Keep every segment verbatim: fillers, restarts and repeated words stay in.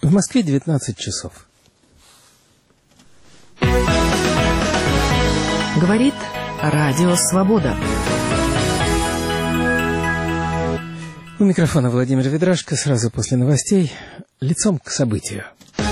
В Москве девятнадцать часов. Говорит Радио Свобода. У микрофона Владимир Ведрашко. Сразу после новостей лицом к событию.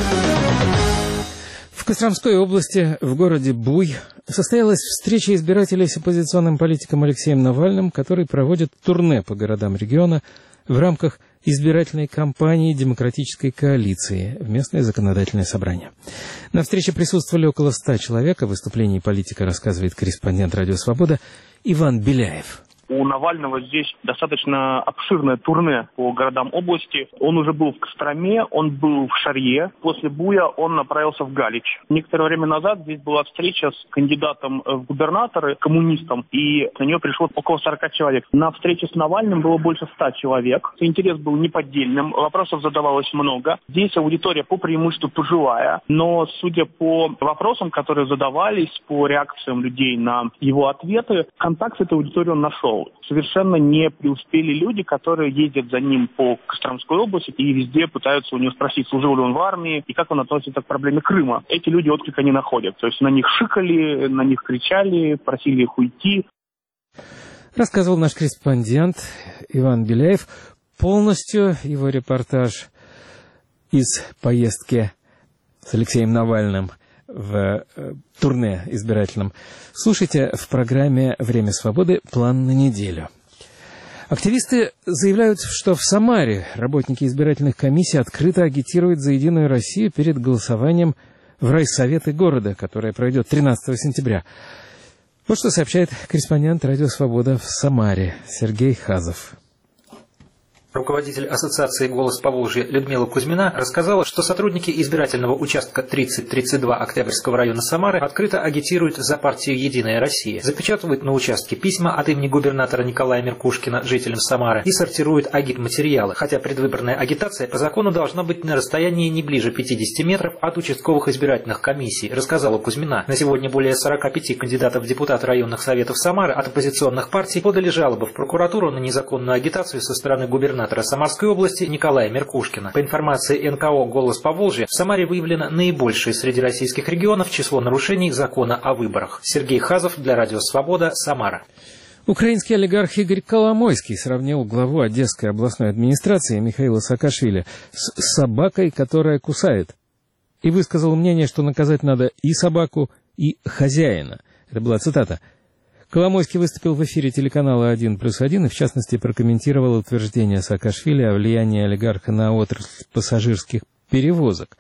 В Костромской области, в городе Буй, состоялась встреча избирателей с оппозиционным политиком Алексеем Навальным, который проводит турне по городам региона в рамках избирательной кампании Демократической коалиции в местное законодательное собрание. На встрече присутствовали около ста человек. О выступлении политика рассказывает корреспондент «Радио Свобода» Иван Беляев. У Навального здесь достаточно обширное турне по городам области. Он уже был в Костроме, он был в Шарье. После Буя он направился в Галич. Некоторое время назад здесь была встреча с кандидатом в губернаторы, коммунистом, и на нее пришло около сорока человек. На встрече с Навальным было больше ста человек. Интерес был неподдельным, вопросов задавалось много. Здесь аудитория по преимуществу пожилая, но судя по вопросам, которые задавались, по реакциям людей на его ответы, контакт с этой аудиторией он нашел. Совершенно не преуспели люди, которые ездят за ним по Костромской области и везде пытаются у него спросить, служил ли он в армии и как он относится к проблеме Крыма. Эти люди отклика не находят. То есть на них шикали, на них кричали, просили их уйти. Рассказывал наш корреспондент Иван Беляев. Полностью его репортаж из поездки с Алексеем Навальным в э, турне избирательном слушайте в программе «Время свободы. План на неделю». Активисты заявляют, что в Самаре работники избирательных комиссий открыто агитируют за «Единую Россию» перед голосованием в райсоветы города, которое пройдет тринадцатого сентября. Вот что сообщает корреспондент «Радио Свобода» в Самаре Сергей Хазов. Руководитель ассоциации «Голос Поволжья» Людмила Кузьмина рассказала, что сотрудники избирательного участка тридцать тридцать два Октябрьского района Самары открыто агитируют за партию «Единая Россия», запечатывают на участке письма от имени губернатора Николая Меркушкина жителям Самары и сортируют агитматериалы, хотя предвыборная агитация по закону должна быть на расстоянии не ближе пятидесяти метров от участковых избирательных комиссий, рассказала Кузьмина. На сегодня более сорока пяти кандидатов в депутаты районных советов Самары от оппозиционных партий подали жалобы в прокуратуру на незаконную агитацию со стороны губернатора Самарской области Николая Меркушкина. По информации эн ка о «Голос Поволжья», в Самаре выявлено наибольшее среди российских регионов число нарушений закона о выборах. Сергей Хазов для Радио Свобода, Самара. Украинский олигарх Игорь Коломойский сравнил главу Одесской областной администрации Михаила Саакашвили с собакой, которая кусает, и высказал мнение, что наказать надо и собаку, и хозяина. Это была цитата. Коломойский выступил в эфире телеканала один плюс один и, в частности, прокомментировал утверждение Саакашвили о влиянии олигарха на отрасль пассажирских перевозок.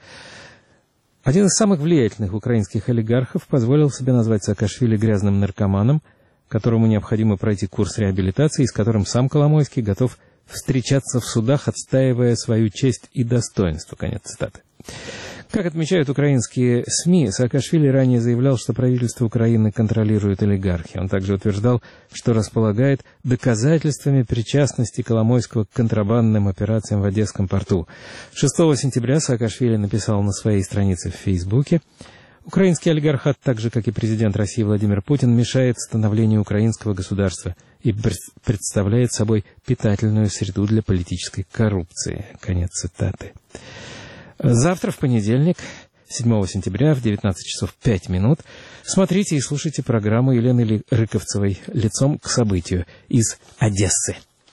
Один из самых влиятельных украинских олигархов позволил себе назвать Саакашвили грязным наркоманом, которому необходимо пройти курс реабилитации, и с которым сам Коломойский готов встречаться в судах, отстаивая свою честь и достоинство. Конец цитаты. Как отмечают украинские СМИ, Саакашвили ранее заявлял, что правительство Украины контролирует олигархи. Он также утверждал, что располагает доказательствами причастности Коломойского к контрабандным операциям в Одесском порту. шестого сентября Саакашвили написал на своей странице в Фейсбуке: «Украинский олигархат, так же, как и президент России Владимир Путин, мешает становлению украинского государства и представляет собой питательную среду для политической коррупции». Конец цитаты. Завтра, в понедельник, седьмого сентября, в девятнадцать часов пять минут, смотрите и слушайте программу Елены Рыковцевой «Лицом к событию» из Одессы.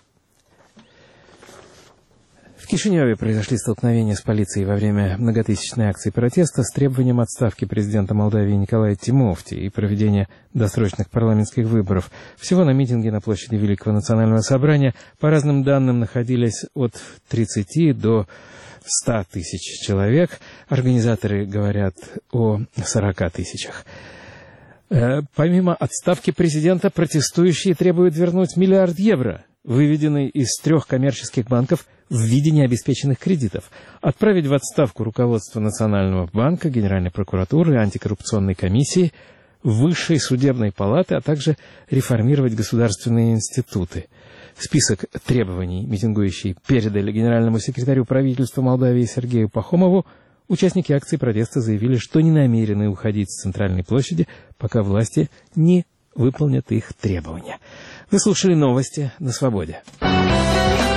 В Кишиневе произошли столкновения с полицией во время многотысячной акции протеста с требованием отставки президента Молдавии Николая Тимофти и проведения досрочных парламентских выборов. Всего на митинге на площади Великого национального собрания, по разным данным, находились от тридцати до ста тысяч человек. Организаторы говорят о сорока тысячах. Помимо отставки президента, протестующие требуют вернуть миллиард евро, выведенный из трех коммерческих банков в виде необеспеченных кредитов, отправить в отставку руководство Национального банка, Генеральной прокуратуры, антикоррупционной комиссии, Высшей судебной палаты, а также реформировать государственные институты. Список требований митингующие передали генеральному секретарю правительства Молдавии Сергею Пахомову. Участники акции протеста заявили, что не намерены уходить с центральной площади, пока власти не выполнят их требования. Вы слушали новости на Свободе.